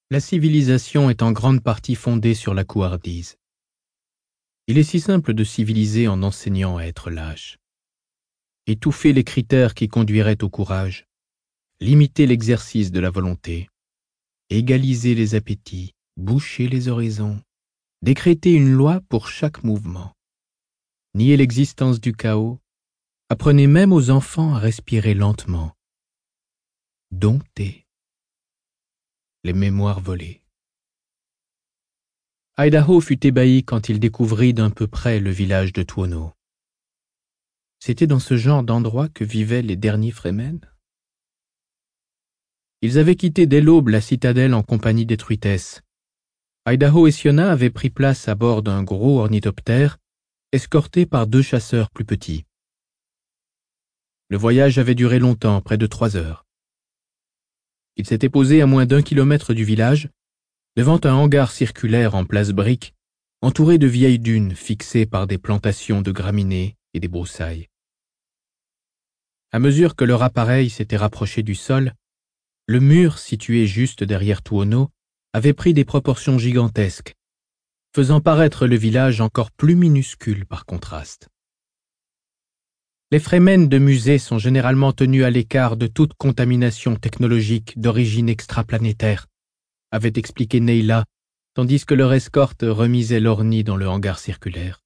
La civilisation est en grande partie fondée sur la couardise. Il est si simple de civiliser en enseignant à être lâche. Étouffer les critères qui conduiraient au courage, limiter l'exercice de la volonté, égaliser les appétits, boucher les horizons, décréter une loi pour chaque mouvement, nier l'existence du chaos, apprenez même aux enfants à respirer lentement, dompter les mémoires volées. Idaho fut ébahi quand il découvrit d'un peu près le village de Tuono. C'était dans ce genre d'endroit que vivaient les derniers Fremen. Ils avaient quitté dès l'aube la citadelle en compagnie des truitesses. Idaho et Siona avaient pris place à bord d'un gros ornithoptère, escortés par 2 chasseurs plus petits. Le voyage avait duré longtemps, près de 3 heures. Ils s'étaient posés à moins d'1 kilomètre du village, devant un hangar circulaire en place brique, entouré de vieilles dunes fixées par des plantations de graminées et des broussailles. À mesure que leur appareil s'était rapproché du sol, le mur situé juste derrière Tuono avait pris des proportions gigantesques, faisant paraître le village encore plus minuscule par contraste. Les Fremen de musée sont généralement tenus à l'écart de toute contamination technologique d'origine extraplanétaire, avait expliqué Neyla, tandis que leur escorte remisait l'ornie dans le hangar circulaire.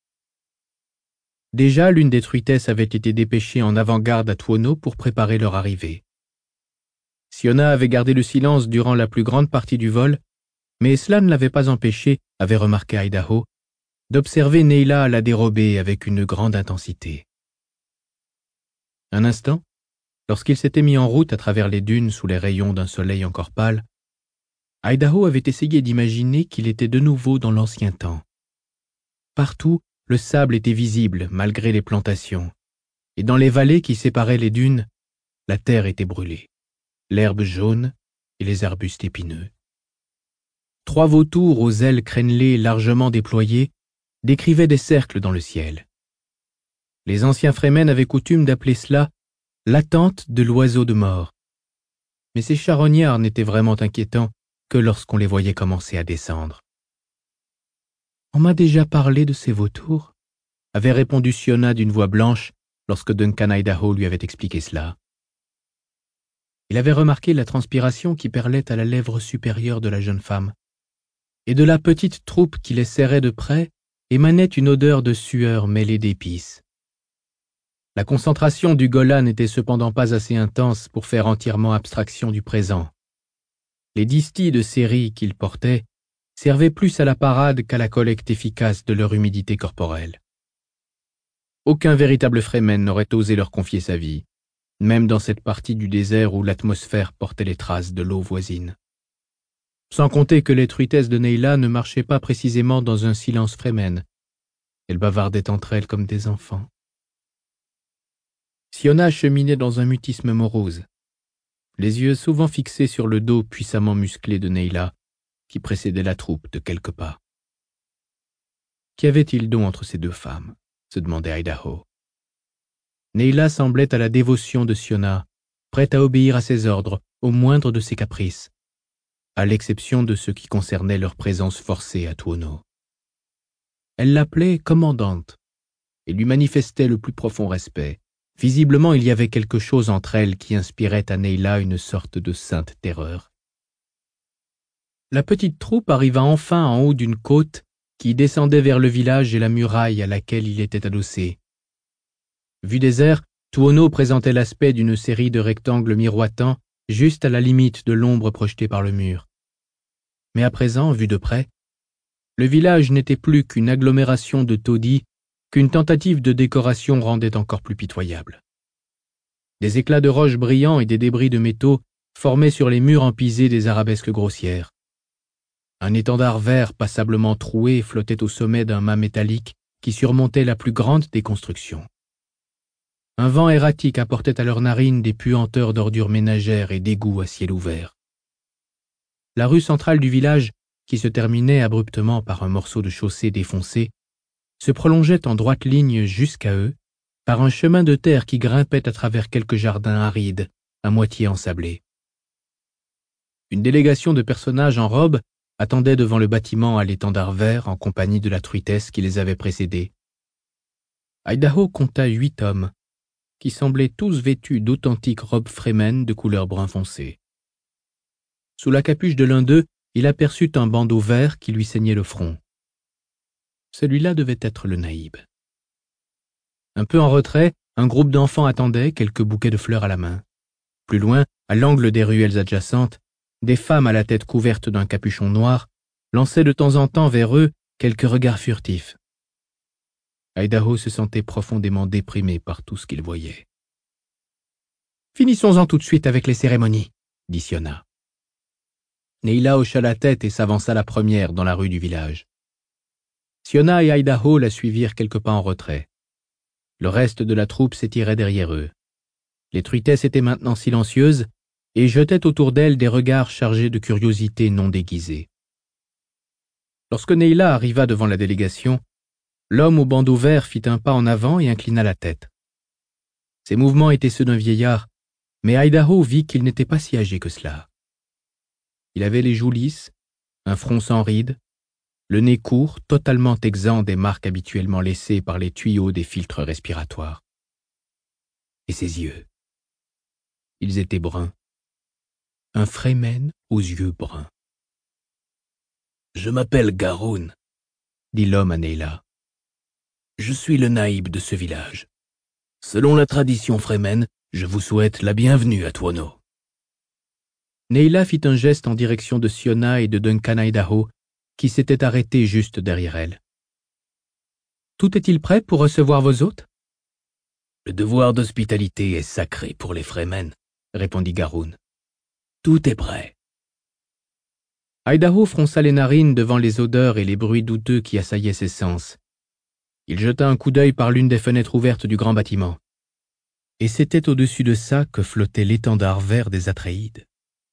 Déjà, l'une des truitesses avait été dépêchée en avant-garde à Tuono pour préparer leur arrivée. Siona avait gardé le silence durant la plus grande partie du vol, mais cela ne l'avait pas empêché, avait remarqué Idaho, d'observer Neyla à la dérobée avec une grande intensité. Un instant, lorsqu'il s'était mis en route à travers les dunes sous les rayons d'un soleil encore pâle, Idaho avait essayé d'imaginer qu'il était de nouveau dans l'ancien temps. Partout, le sable était visible malgré les plantations, et dans les vallées qui séparaient les dunes, la terre était brûlée, l'herbe jaune et les arbustes épineux. 3 vautours aux ailes crénelées largement déployées décrivaient des cercles dans le ciel. Les anciens Fremen avaient coutume d'appeler cela l'attente de l'oiseau de mort. Mais ces charognards n'étaient vraiment inquiétants que lorsqu'on les voyait commencer à descendre. « On m'a déjà parlé de ces vautours » avait répondu Siona d'une voix blanche lorsque Duncan Idaho lui avait expliqué cela. Il avait remarqué la transpiration qui perlait à la lèvre supérieure de la jeune femme, et de la petite troupe qui les serrait de près émanait une odeur de sueur mêlée d'épices. La concentration du Golan n'était cependant pas assez intense pour faire entièrement abstraction du présent. Les disties de série qu'ils portaient servaient plus à la parade qu'à la collecte efficace de leur humidité corporelle. Aucun véritable Fremen n'aurait osé leur confier sa vie, même dans cette partie du désert où l'atmosphère portait les traces de l'eau voisine. Sans compter que les truitesses de Neyla ne marchaient pas précisément dans un silence Fremen. Elles bavardaient entre elles comme des enfants. Siona cheminait dans un mutisme morose, les yeux souvent fixés sur le dos puissamment musclé de Neyla, qui précédait la troupe de quelques pas. Qu'y avait-il donc entre ces 2 femmes, se demandait Idaho. Neyla semblait à la dévotion de Siona, prête à obéir à ses ordres, au moindre de ses caprices, à l'exception de ce qui concernait leur présence forcée à Tuono. Elle l'appelait commandante et lui manifestait le plus profond respect. Visiblement, il y avait quelque chose entre elles qui inspirait à Neyla une sorte de sainte terreur. La petite troupe arriva enfin en haut d'une côte qui descendait vers le village et la muraille à laquelle il était adossé. Vu des airs, Tuono présentait l'aspect d'une série de rectangles miroitants juste à la limite de l'ombre projetée par le mur. Mais à présent, vu de près, le village n'était plus qu'une agglomération de taudis qu'une tentative de décoration rendait encore plus pitoyable. Des éclats de roches brillants et des débris de métaux formaient sur les murs empisés des arabesques grossières. Un étendard vert passablement troué flottait au sommet d'un mât métallique qui surmontait la plus grande des constructions. Un vent erratique apportait à leurs narines des puanteurs d'ordures ménagères et d'égouts à ciel ouvert. La rue centrale du village, qui se terminait abruptement par un morceau de chaussée défoncé, se prolongeait en droite ligne jusqu'à eux par un chemin de terre qui grimpait à travers quelques jardins arides, à moitié ensablés. Une délégation de personnages en robe attendait devant le bâtiment à l'étendard vert en compagnie de la truitesse qui les avait précédés. Idaho compta 8 hommes, qui semblaient tous vêtus d'authentiques robes Fremen de couleur brun foncé. Sous la capuche de l'un d'eux, il aperçut un bandeau vert qui lui ceignait le front. Celui-là devait être le naïb. Un peu en retrait, un groupe d'enfants attendait, quelques bouquets de fleurs à la main. Plus loin, à l'angle des ruelles adjacentes, des femmes à la tête couverte d'un capuchon noir lançaient de temps en temps vers eux quelques regards furtifs. Idaho se sentait profondément déprimé par tout ce qu'il voyait. « Finissons-en tout de suite avec les cérémonies, » dit Siona. Neyla hocha la tête et s'avança la première dans la rue du village. Siona et Idaho la suivirent quelques pas en retrait. Le reste de la troupe s'étirait derrière eux. Les truitesses étaient maintenant silencieuses et jetaient autour d'elles des regards chargés de curiosité non déguisée. Lorsque Neyla arriva devant la délégation, l'homme au bandeau vert fit un pas en avant et inclina la tête. Ses mouvements étaient ceux d'un vieillard, mais Idaho vit qu'il n'était pas si âgé que cela. Il avait les joues lisses, un front sans rides, le nez court, totalement exempt des marques habituellement laissées par les tuyaux des filtres respiratoires. Et ses yeux. Ils étaient bruns. Un Fremen aux yeux bruns. « Je m'appelle Garoun, » dit l'homme à Neyla. « Je suis le naïb de ce village. Selon la tradition Fremen, je vous souhaite la bienvenue à Tuono. » Neyla fit un geste en direction de Siona et de Duncan Idaho, qui s'étaient arrêtés juste derrière elle. « Tout est-il prêt pour recevoir vos hôtes ?»« Le devoir d'hospitalité est sacré pour les Fremen, » répondit Garoun. « Tout est prêt. » Idaho fronça les narines devant les odeurs et les bruits douteux qui assaillaient ses sens. Il jeta un coup d'œil par l'une des fenêtres ouvertes du grand bâtiment. Et c'était au-dessus de ça que flottait l'étendard vert des Atréides.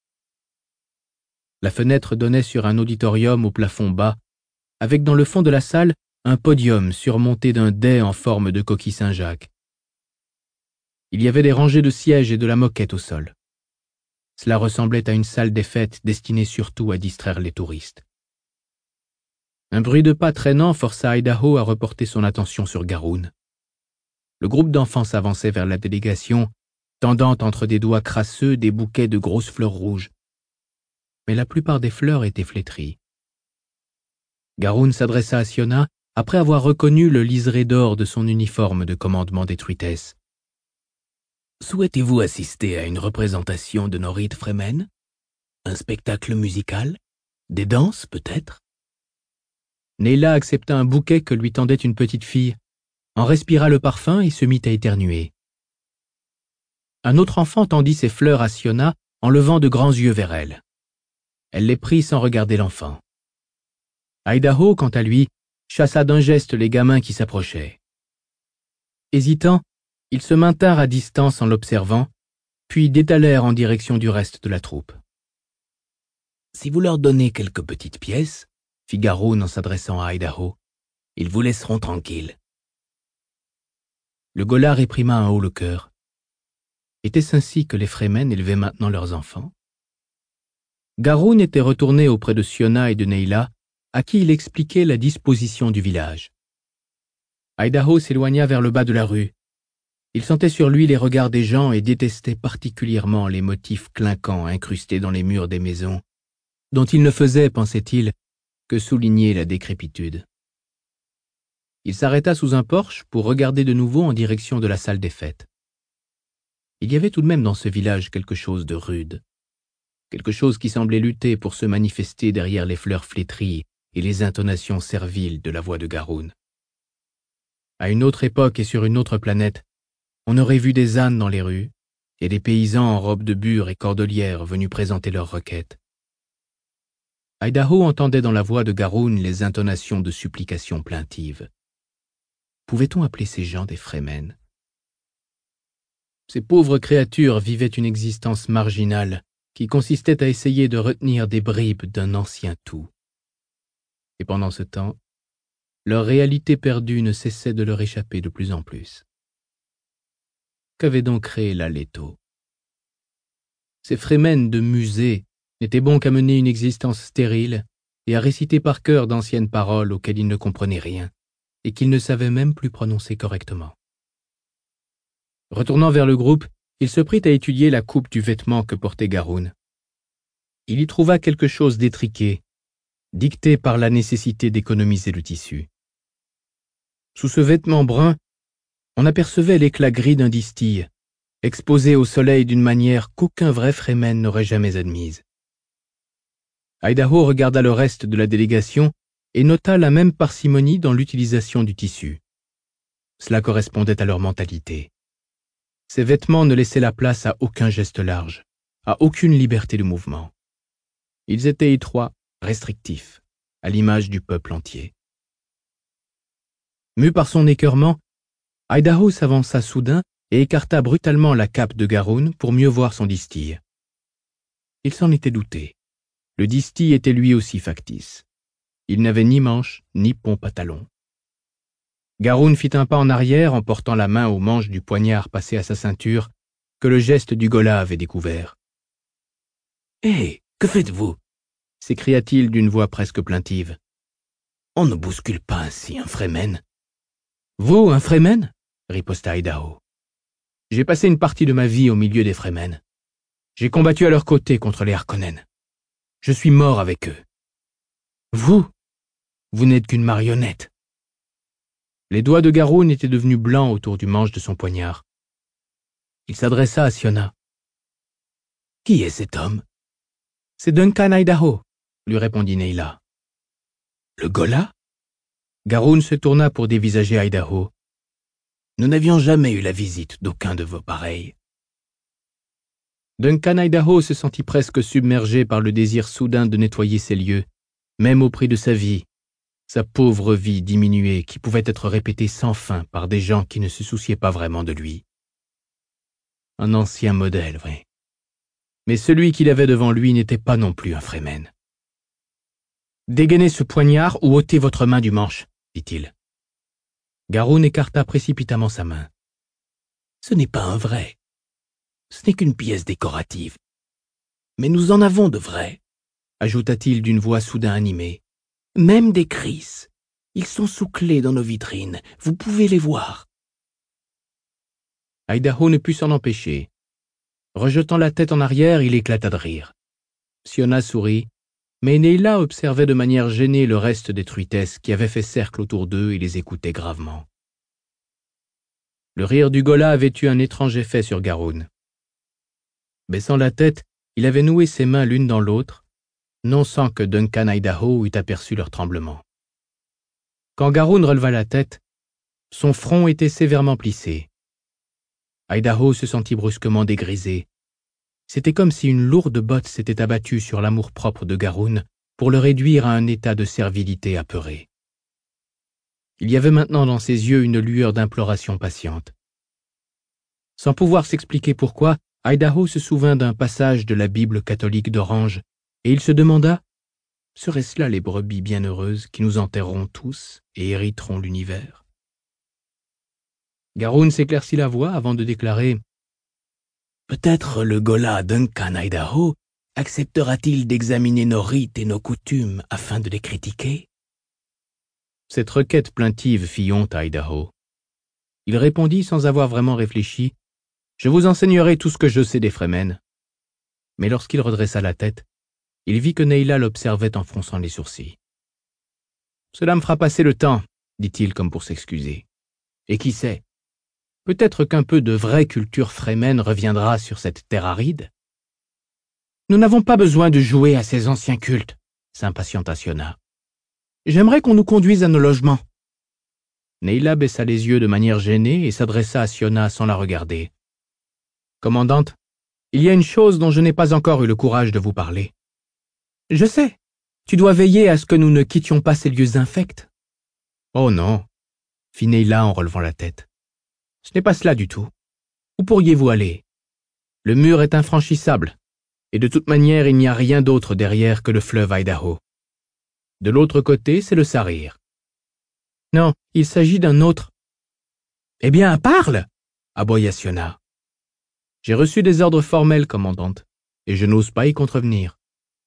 La fenêtre donnait sur un auditorium au plafond bas, avec dans le fond de la salle un podium surmonté d'un dais en forme de coquille Saint-Jacques. Il y avait des rangées de sièges et de la moquette au sol. Cela ressemblait à une salle des fêtes destinée surtout à distraire les touristes. Un bruit de pas traînant força Idaho à reporter son attention sur Garoun. Le groupe d'enfants s'avançait vers la délégation, tendant entre des doigts crasseux des bouquets de grosses fleurs rouges. Mais la plupart des fleurs étaient flétries. Garoun s'adressa à Siona après avoir reconnu le liseré d'or de son uniforme de commandement des truitesses. « Souhaitez-vous assister à une représentation de nos rites Fremen? Un spectacle musical? Des danses, peut-être ?» Neyla accepta un bouquet que lui tendait une petite fille, en respira le parfum et se mit à éternuer. Un autre enfant tendit ses fleurs à Siona en levant de grands yeux vers elle. Elle les prit sans regarder l'enfant. Idaho, quant à lui, chassa d'un geste les gamins qui s'approchaient. Hésitant, ils se maintinrent à distance en l'observant, puis détalèrent en direction du reste de la troupe. « Si vous leur donnez quelques petites pièces, » fit Garoun en s'adressant à Idaho, « ils vous laisseront tranquille. » Le ghola réprima un haut le cœur. Était-ce ainsi que les Fremen élevaient maintenant leurs enfants? Garoun était retourné auprès de Siona et de Neyla, à qui il expliquait la disposition du village. Idaho s'éloigna vers le bas de la rue. Il sentait sur lui les regards des gens et détestait particulièrement les motifs clinquants incrustés dans les murs des maisons, dont il ne faisait, pensait-il, que souligner la décrépitude. Il s'arrêta sous un porche pour regarder de nouveau en direction de la salle des fêtes. Il y avait tout de même dans ce village quelque chose de rude, quelque chose qui semblait lutter pour se manifester derrière les fleurs flétries et les intonations serviles de la voix de Garoun. À une autre époque et sur une autre planète, on aurait vu des ânes dans les rues et des paysans en robes de bure et cordelières venus présenter leurs requêtes. Idaho entendait dans la voix de Garoun les intonations de supplications plaintives. Pouvait-on appeler ces gens des Fremen? Ces pauvres créatures vivaient une existence marginale qui consistait à essayer de retenir des bribes d'un ancien tout. Et pendant ce temps, leur réalité perdue ne cessait de leur échapper de plus en plus. Qu'avait donc créé la Leto? Ces Fremen de musée n'était bon qu'à mener une existence stérile et à réciter par cœur d'anciennes paroles auxquelles il ne comprenait rien et qu'il ne savait même plus prononcer correctement. Retournant vers le groupe, il se prit à étudier la coupe du vêtement que portait Garoun. Il y trouva quelque chose d'étriqué, dicté par la nécessité d'économiser le tissu. Sous ce vêtement brun, on apercevait l'éclat gris d'un distil, exposé au soleil d'une manière qu'aucun vrai Fremen n'aurait jamais admise. Idaho regarda le reste de la délégation et nota la même parcimonie dans l'utilisation du tissu. Cela correspondait à leur mentalité. Ces vêtements ne laissaient la place à aucun geste large, à aucune liberté de mouvement. Ils étaient étroits, restrictifs, à l'image du peuple entier. Mu par son écœurement, Idaho s'avança soudain et écarta brutalement la cape de Garoun pour mieux voir son distil. Il s'en était douté. Le distil était lui aussi factice. Il n'avait ni manche, ni pompe à talons. Garoun fit un pas en arrière en portant la main au manche du poignard passé à sa ceinture que le geste du Ghola avait découvert. « Hé, que faites-vous » s'écria-t-il d'une voix presque plaintive. « On ne bouscule pas ainsi un Fremen. »« Vous, un Fremen » riposta Idaho. « J'ai passé une partie de ma vie au milieu des Fremen. J'ai combattu à leur côté contre les Harkonnen. Je suis mort avec eux. Vous n'êtes qu'une marionnette. » Les doigts de Garoun étaient devenus blancs autour du manche de son poignard. Il s'adressa à Siona. « Qui est cet homme ?»« C'est Duncan Idaho, » lui répondit Neyla. « Le Ghola ?» Garoun se tourna pour dévisager Idaho. « Nous n'avions jamais eu la visite d'aucun de vos pareils. » Duncan Idaho se sentit presque submergé par le désir soudain de nettoyer ces lieux, même au prix de sa vie, sa pauvre vie diminuée qui pouvait être répétée sans fin par des gens qui ne se souciaient pas vraiment de lui. Un ancien modèle, vrai. Mais celui qu'il avait devant lui n'était pas non plus un Fremen. « Dégainez ce poignard ou ôtez votre main du manche, » dit-il. Garoun écarta précipitamment sa main. « Ce n'est pas un vrai. Ce n'est qu'une pièce décorative. Mais nous en avons de vrais, » ajouta-t-il d'une voix soudain animée. « Même des Chris. Ils sont sous clé dans nos vitrines. Vous pouvez les voir. » Idaho ne put s'en empêcher. Rejetant la tête en arrière, il éclata de rire. Siona sourit, mais Neyla observait de manière gênée le reste des truitesses qui avaient fait cercle autour d'eux et les écoutaient gravement. Le rire du Ghola avait eu un étrange effet sur Garoun. Baissant la tête, il avait noué ses mains l'une dans l'autre, non sans que Duncan Idaho eût aperçu leur tremblement. Quand Garoun releva la tête, son front était sévèrement plissé. Idaho se sentit brusquement dégrisé. C'était comme si une lourde botte s'était abattue sur l'amour-propre de Garoun pour le réduire à un état de servilité apeurée. Il y avait maintenant dans ses yeux une lueur d'imploration patiente. Sans pouvoir s'expliquer pourquoi, Idaho se souvint d'un passage de la Bible catholique d'Orange, et il se demanda, serait-ce là les brebis bienheureuses qui nous enterreront tous et hériteront l'univers? Garoun s'éclaircit la voix avant de déclarer « Peut-être le Ghola Duncan Idaho acceptera-t-il d'examiner nos rites et nos coutumes afin de les critiquer ?» Cette requête plaintive fit honte à Idaho. Il répondit sans avoir vraiment réfléchi « Je vous enseignerai tout ce que je sais des Fremen. » Mais lorsqu'il redressa la tête, il vit que Neyla l'observait en fronçant les sourcils. « Cela me fera passer le temps, » dit-il comme pour s'excuser. « Et qui sait, peut-être qu'un peu de vraie culture Fremen reviendra sur cette terre aride. »« Nous n'avons pas besoin de jouer à ces anciens cultes, » s'impatienta Siona. « J'aimerais qu'on nous conduise à nos logements. » Neyla baissa les yeux de manière gênée et s'adressa à Siona sans la regarder. « Commandante, il y a une chose dont je n'ai pas encore eu le courage de vous parler. »« Je sais. Tu dois veiller à ce que nous ne quittions pas ces lieux infects. »« Oh non, » fit Neyla en relevant la tête. « Ce n'est pas cela du tout. Où pourriez-vous aller? Le mur est infranchissable, et de toute manière il n'y a rien d'autre derrière que le fleuve Idaho. De l'autre côté, c'est le Sarir. »« Non, il s'agit d'un autre. »« Eh bien, parle !» aboya Siona. « J'ai reçu des ordres formels, commandante, et je n'ose pas y contrevenir.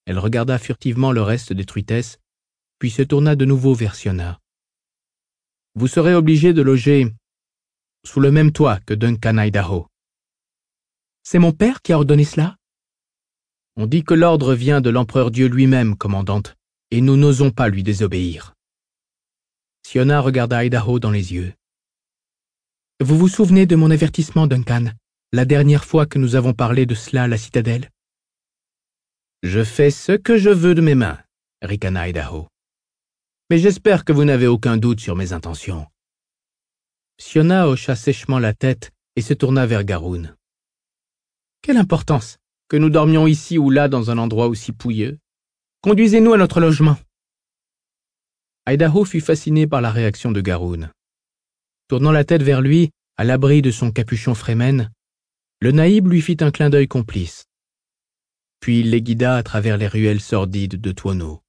Elle regarda furtivement le reste des truitesses, puis se tourna de nouveau vers Siona. « Vous serez obligé de loger sous le même toit que Duncan Idaho. »« C'est mon père qui a ordonné cela ?»« On dit que l'ordre vient de l'empereur Dieu lui-même, commandante, et nous n'osons pas lui désobéir. » Siona regarda Idaho dans les yeux. « Vous vous souvenez de mon avertissement, Duncan, la dernière fois que nous avons parlé de cela à la citadelle ?»« Je fais ce que je veux de mes mains, » ricana Idaho. « Mais j'espère que vous n'avez aucun doute sur mes intentions. » Siona hocha sèchement la tête et se tourna vers Garoun. « Quelle importance que nous dormions ici ou là dans un endroit aussi pouilleux. Conduisez-nous à notre logement. » Idaho fut fasciné par la réaction de Garoun. Tournant la tête vers lui, à l'abri de son capuchon Fremen, le naïb lui fit un clin d'œil complice. Puis il les guida à travers les ruelles sordides de Tuono.